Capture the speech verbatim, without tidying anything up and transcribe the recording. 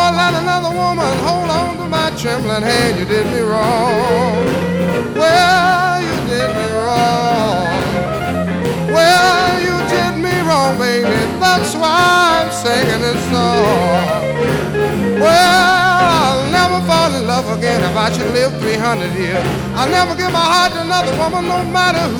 won't let another woman hold on to my trembling hand. You did me wrong. Well, you did me wrong. Well, you did me wrong, baby. That's why I'm singing this song. Well, I'll never fall in love again if I should live three hundred years. I'll never give my heart to another woman, no matter who.